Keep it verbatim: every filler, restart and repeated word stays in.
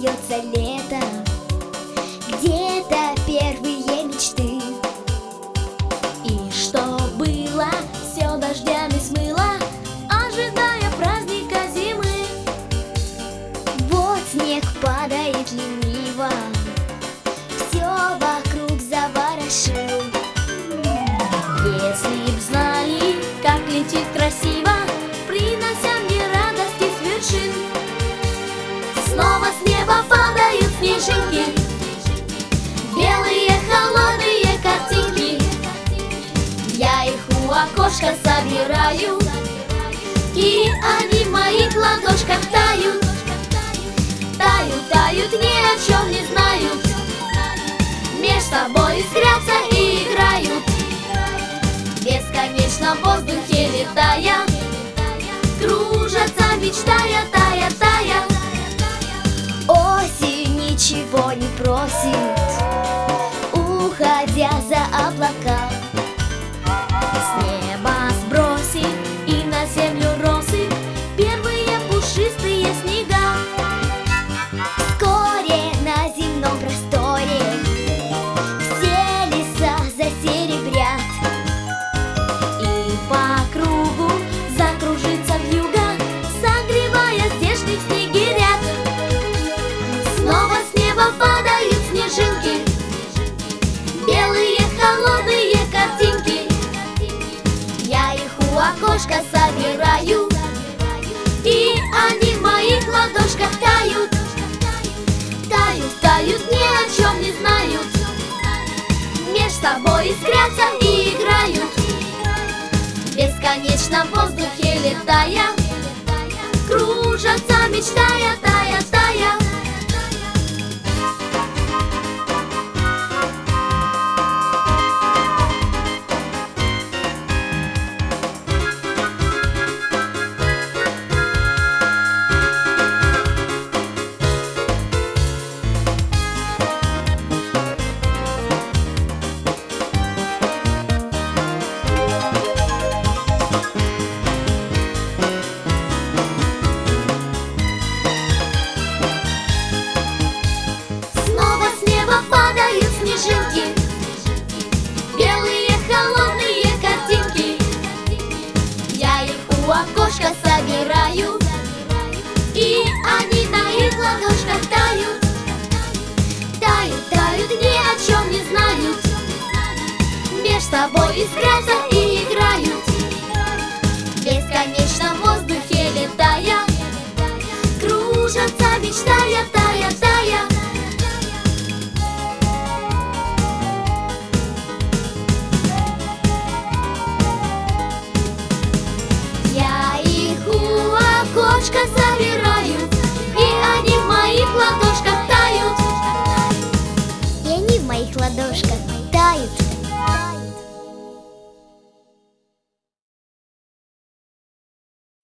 смеется лето, где-то первые мечты. И что было, все дождями смыло, ожидая праздника зимы. Вот снег падает лениво, все вокруг заворошил. Если б знали, как летит красиво, принося мне радости с вершин. Снова с неба падают снежинки, белые холодные картинки. Я их у окошка собираю, и они в моих ладошках тают. Тают, тают, ни о чем не знают, меж собой искрятся и играют. Бесконечно в воздухе летая, кружатся, мечтая, тая, тая. Осень ничего не просит, уходя за облака. С неба сбросит и на землю росы первые пушистые снега. Вскоре на земном просторе все леса засеребрят, и по кругу закружится вьюга, согревая здешних снегирят. Снова с неба падают снежинки, белые холодные картинки. Я их у окошка собираю, и они в моих ладошках тают. Тают, тают, ни о чем не знают, меж собой искрятся и играют. Бесконечно в воздухе летая, кружатся, мечтая, тая, тая. Падают снежинки, белые холодные картинки. Я их у окошка собираю, и они на их ладошках тают. Тают, тают, ни о чем не знают, меж собой искрятся и играют. Бесконечно в воздухе летая, кружатся, мечтая, тая, тая. Я их у окошка